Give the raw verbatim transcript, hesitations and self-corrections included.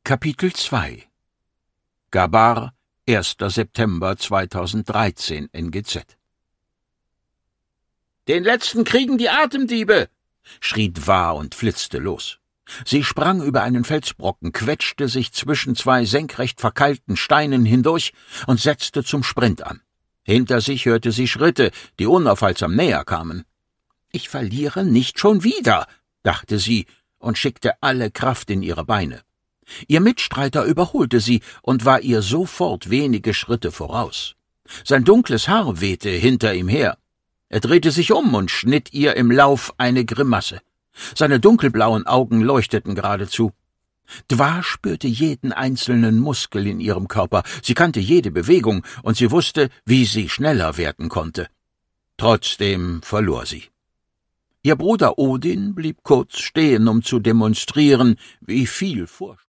Kapitel zwei Gabar, erster September zweitausenddreizehn, N G Z. »Den letzten kriegen die Atemdiebe!« schrie Dwa und flitzte los. Sie sprang über einen Felsbrocken, quetschte sich zwischen zwei senkrecht verkeilten Steinen hindurch und setzte zum Sprint an. Hinter sich hörte sie Schritte, die unaufhaltsam näher kamen. »Ich verliere nicht schon wieder«, dachte sie und schickte alle Kraft in ihre Beine. Ihr Mitstreiter überholte sie und war ihr sofort wenige Schritte voraus. Sein dunkles Haar wehte hinter ihm her. Er drehte sich um und schnitt ihr im Lauf eine Grimasse. Seine dunkelblauen Augen leuchteten geradezu. Dwa spürte jeden einzelnen Muskel in ihrem Körper, sie kannte jede Bewegung, und sie wusste, wie sie schneller werden konnte. Trotzdem verlor sie. Ihr Bruder Odin blieb kurz stehen, um zu demonstrieren, wie viel Vorsprung